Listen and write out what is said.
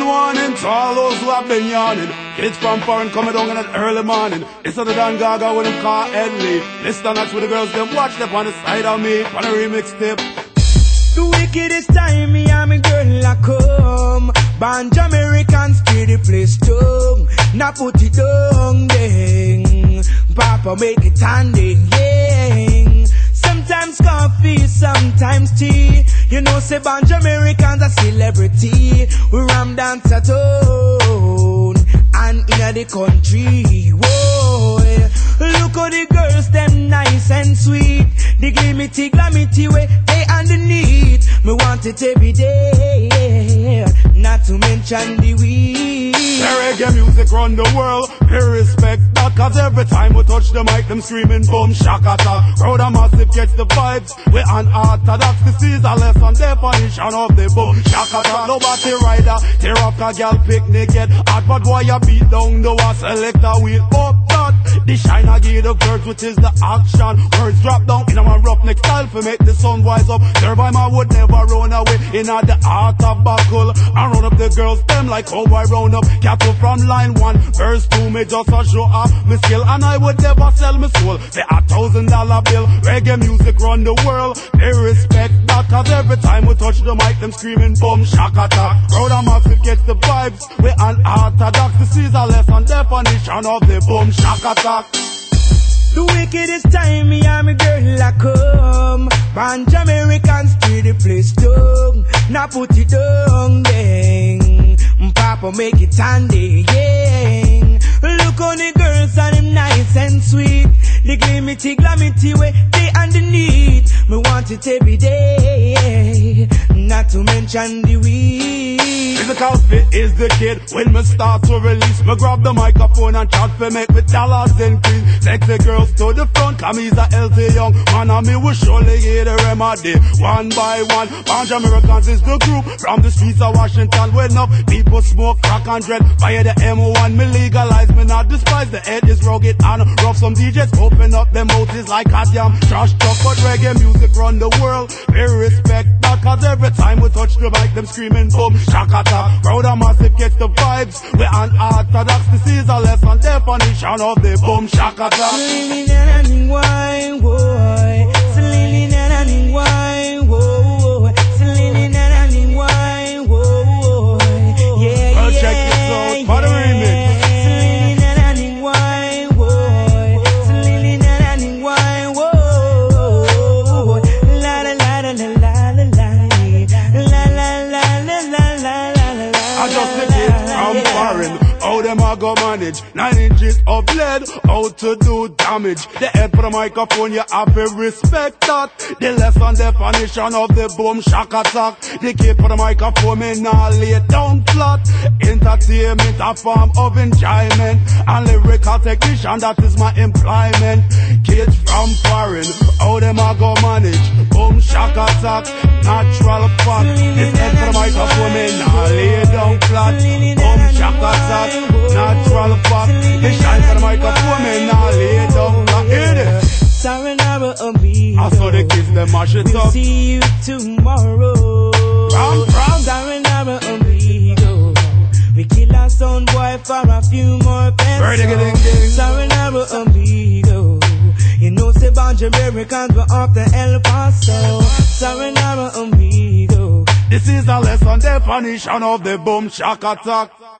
warning to all those who have been yawning. Kids from foreign coming down in an early morning. It's other than Gaga with him car Headley. Listen, that's with the girls, them watch them on the side of me. On a remix tip. The wickedest time me and me girl a come. Band Americans steer the place down. Now put it down, ding. Papa make it handing, yeah. Sometimes coffee, sometimes tea. You know, say Band Americans a celebrity. We ram dance at home and in the country. Whoa, look how the girls them nice and sweet. The glamity way they underneath. Me want it every day, not to mention the weed. Reggae music run the world, pay respect that. Cause every time we touch the mic, them screaming boom shakata. Crowd a massive, catch the vibes. We unorthodox, this is a lesson definition of the boom shakata. Nobody rider, tear up a gal picnic, get hot. But why you beat down the wall, select a wheel up that. The shine I give the words, which is the action. Words drop down in a roughneck style for make the sun wise up. Thereby I would never run away in the art of buckle. I run up the girls, them like how I round up cattle from line 1, verse 2. Me just a show off me skill, and I would never sell my soul for $1,000 bill. Reggae music run the world, they respect that. Cause every time we touch the mic, them screaming boom shakata. Crowd a massive, catch the vibes. We unorthodox, this is a lesson definition of the boom shakata. The wickedest time me and me girl a come. Band Americans steer the place down. Now put it down, ding. Papa make it handy, yeah. Look how the girls are them nice and sweet. The glamity way they underneath. Me want it every day, not to mention the weed. Physical fit is the kid. When me start to release, me grab the microphone and chat for make with dollars increase. Sexy girls to the front, come he's a healthy young man, and me will surely get the remedy. One by one, Band Americans is the group from the streets of Washington. When enough people smoke crack and dread via the M1, me legalize, me not despise. The head is rugged and rough. Some DJs open up their mouths is like a damn trash truck. But reggae music run the world, pay respect that. Cause every time we touch the mic, them screaming boom shakata. Crowd a massive, catch the vibes. We unorthodox, this is a lesson definition of the boom shakata. Wine, boy. Wine, boy. Wine, boy. Yeah, well, check this out for the remix. Wine, boy. Wine, boy. La la la la la la la la la la la la. I just the kids from foreign. How them a go manage 9 inches of lead, how to do damage. The head for the microphone, you have to respect that. The lesson definition of the boom shakata. The kid for the microphone, me nah lay down flat. Entertainment, a form of enjoyment, and lyrical technician, that is my employment. Kids from foreign, how them a go manage boom shakata. Natural fact, the head for the microphone, me nah lay down flat. Boom shakata. Natural fact, the shine for the microphone, me nah lay down flat. Hear this? Sayonara, amigo. I saw the kids, them mash it We'll up. see you tomorrow. From. Sayonara, amigo. We kill our son boy for a few more pesos. Sayonara, amigo. You know, say Band Americans were off the El Paso. Sayonara, amigo. This is a lesson definition of the boom shakata.